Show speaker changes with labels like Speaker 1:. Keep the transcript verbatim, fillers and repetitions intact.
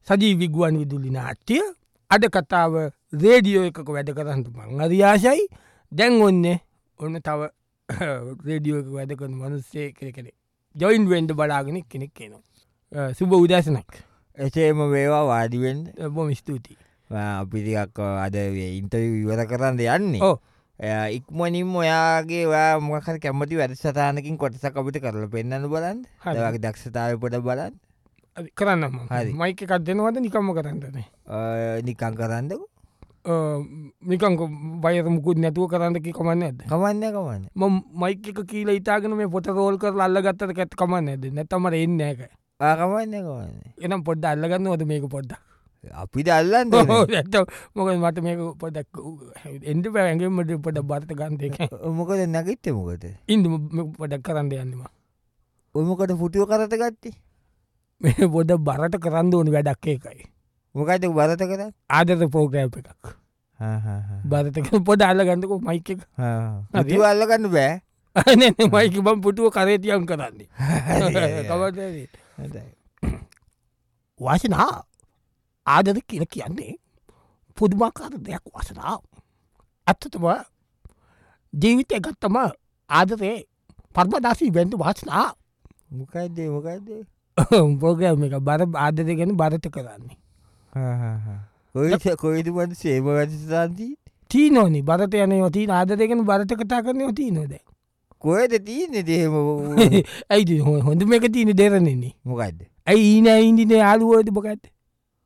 Speaker 1: සජීවී ගුවන් විදුලි නාට්‍ය අද කතාව රේඩියෝ එකක වැඩ කරන්න මං අරියාසයි දැන් ඔන්න ඔන්න තව රේඩියෝ එක වැඩ කරන මනුස්සේ කෙනෙ ජොයින් වෙන්ඩ බලාගෙන කෙනෙක් කියනවා සුබ උදෑසනක්
Speaker 2: එසේම වේවා වාඩිවෙන්
Speaker 1: බොම ස්තුතියි
Speaker 2: අපිරික් අද ඉන්ටරි ඉවර කරන්න යන්නේ ඉක්මනින් ඔයාගේ මොකර කැමති වැඩසටානකින් කොටසක් අපිට කරල පෙන්න්න බලන්න හදගේ දක්ෂතාව පොට බලන්න
Speaker 1: කරන්න මයික එකක් දෙනවද නිකම්ම කරන්නන
Speaker 2: නිකං කරන්නක
Speaker 1: නිකංක බයර මුකුත් නැතුව කරන්නකි කමන්න ඇද
Speaker 2: කමන්න කමන්න
Speaker 1: ම මයික එක කියීල ඉතාගෙන මේ පොට රෝල් කර අල්ල ගත්තට ඇත් කමන්න ඇද නැතමට එන්න එක
Speaker 2: ආකමන්න කමන්න
Speaker 1: එනම් පොඩ්ඩ අල්ලගන්නවද මේක පොඩ්ඩක්
Speaker 2: අපිට අල්ලන්න
Speaker 1: ඇත මොක මට මේක පොඩක් එන්ඩ පැඇගේමට පොඩ බර්ත ගන්දක
Speaker 2: මොකද නැගිත්ත මොකද
Speaker 1: ඉන්ද පොඩක් කරන්න යන්නවා
Speaker 2: ඔමකට පුටියෝ කරත ගත්තේ
Speaker 1: මේ පොඩ බරට කරන්න ඕනි වැඩක් එකයි
Speaker 2: මොකයිට බරත කර
Speaker 1: ආදත පෝග්‍රෑප් එකක් බරතක පොඩ අල්ලගන්නක මයික එක
Speaker 2: අති අල්ලගන්න බෑ
Speaker 1: මයික බම් පුටුව කරේතියන් කරන්නේ වාසනා ආදද කියල කියන්නේ පුදුමාකාර දෙයක් වසනාව ඇත්තතම ජීවිතය ගත්තම ආදරේ පර්මදාසී බැඳු වාසනා
Speaker 2: මොකයිදේ මොකයිදේ
Speaker 1: පෝග්‍රෑම් එක බර ආදර ගැන බරත කරන්නේ
Speaker 2: ඔය කොයිතුමට සේම වැඩසාන්තිී
Speaker 1: තිීනෝනි බරත යන යොතිී ආදරගෙන බරත කතා කරන යොතිී නොද
Speaker 2: කොයද තියනෙ දේම
Speaker 1: ඇයිති හොඳ මේක තියන දෙරනෙන්නේ
Speaker 2: මොකක්ද
Speaker 1: ඇයි ඊන ඉන්දින යාලුවෝද බොකඇත්